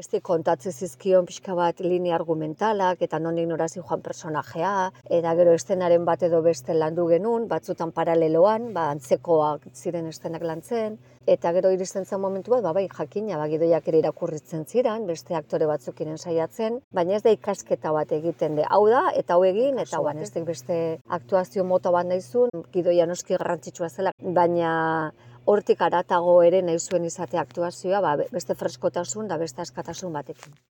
beste kontatze zizkion pixka bat linea argumentalak, eta nondik norazi joan personajea, eta gero eszenaren bat edo beste landu genuen, batzutan paraleloan, antzekoak ziren eszenak lantzen, eta gero iristen zen momentu bat, bai, jakina, gidoiak ere irakurritzen ziren, beste aktore batzuk saiatzen, baina ez da ikasketa bat egiten de, hau da, eta hau egin, eta hauan ez beste aktuazio mota bat nahizun, gidoia noski garrantzitsua zela, baina hortik haratago ere nahi zuen izate aktuazioa, beste freskotasun da beste askatasun batekin.